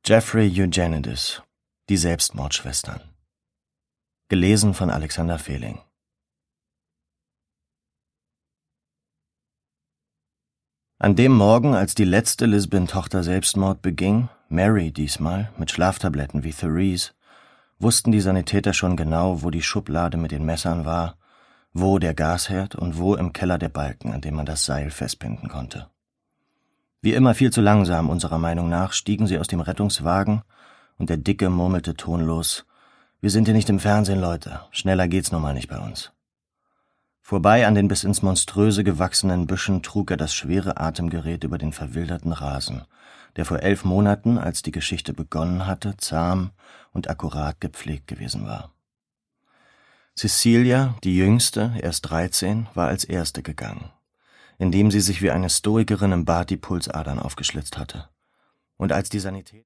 Jeffrey Eugenides, Die Selbstmordschwestern. Gelesen von Alexander Fehling. An dem Morgen, als die letzte Lisbon-Tochter Selbstmord beging, Mary diesmal, mit Schlaftabletten wie Therese, wussten die Sanitäter schon genau, wo die Schublade mit den Messern war, wo der Gasherd und wo im Keller der Balken, an dem man das Seil festbinden konnte. Wie immer viel zu langsam, unserer Meinung nach, stiegen sie aus dem Rettungswagen und der Dicke murmelte tonlos: »Wir sind hier nicht im Fernsehen, Leute. Schneller geht's nun mal nicht bei uns.« Vorbei an den bis ins Monströse gewachsenen Büschen trug er das schwere Atemgerät über den verwilderten Rasen, der vor 11 Monaten, als die Geschichte begonnen hatte, zahm und akkurat gepflegt gewesen war. Cecilia, die Jüngste, erst 13, war als Erste gegangen, indem sie sich wie eine Stoikerin im Bad die Pulsadern aufgeschlitzt hatte. Und als die Sanität